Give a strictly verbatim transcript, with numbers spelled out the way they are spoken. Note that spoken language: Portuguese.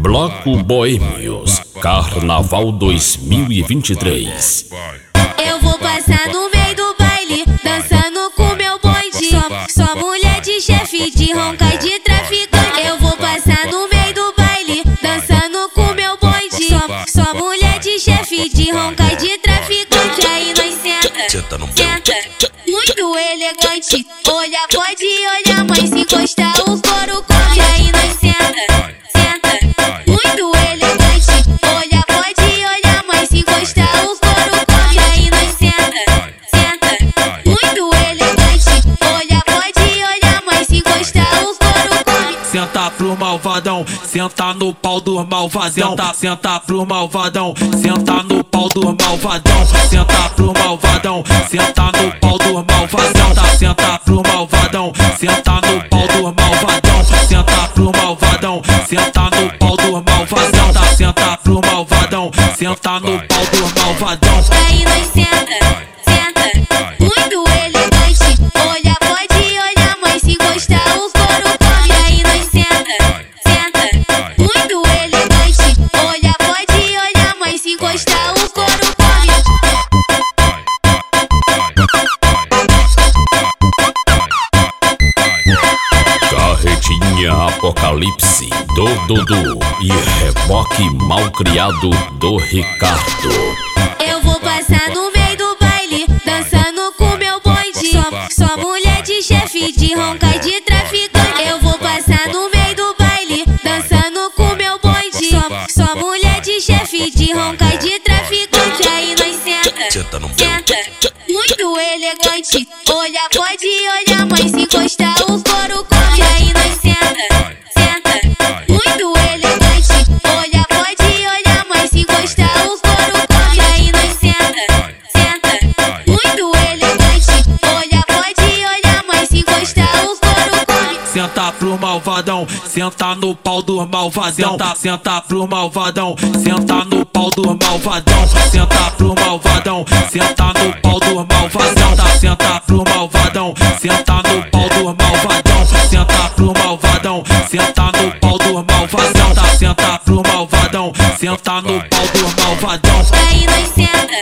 Bloco Boêmios, Carnaval dois mil e vinte e três. Eu vou passar no meio do baile, dançando com meu bonde. Só, só mulher de chefe, de ronca e de traficante. Eu vou passar no meio do baile, dançando com meu bonde. Só, só mulher de chefe, de ronca e de traficante. Aí nós senta, senta, muito elegante. Olha, pode olhar, mas se encostar o couro come. Aí nós senta, senta, muito elegante. Olha, pode olhar, mas se encostar o couro come. Aí nós senta, senta, muito elegante. Olha, pode olhar, mas se encostar o couro come. Senta pro malvadão, senta no pau do malvadão. Senta, senta pro malvadão, senta no pau do malvadão. Senta pro malvadão, senta no pau do malvadão. Tá, senta pro malvadão, senta no pau do malvadão. Senta pro malvadão, senta no pau do malvadão. Tá, senta pro malvadão, senta no pau do malvadão. Aí nós senta, senta, muito elegante. Olha, pode olhar, mas se encostar o couro come. Aí nós senta, senta, muito elegante. Olha, pode olhar, mas se encostar o couro come. Carretinha Apocalipse do Dudu e reboque malcriado do Ricardo. Eu vou passar no meio do baile, dançando com meu bonde. Só, só mulher de chefe, de ronca e de traficante. Eu vou passar no meio do baile, dançando com meu bonde. Só, só mulher de chefe, de ronca e de traficante. Aí nós senta, senta, muito elegante. Olha, pode olhar, mas se encostar o couro come. Aí nós senta, senta, muito elegante. Olha, pode olhar, mas se encostar o couro come. Aí nós senta, senta, muito elegante. Olha, pode olhar, mas se encostar o couro come. Senta pro malvadão, senta no pau do malvadão. Senta, senta pro malvadão, senta no pau do malvadão. Senta pro malvadão, senta no pau do malvadão. Tá, senta pro malvadão, senta no pau do malvadão. Senta pro malvadão, senta no pau do malvadão. Tá, senta pro malvadão, senta no pau do malvadão. Aí nós senta,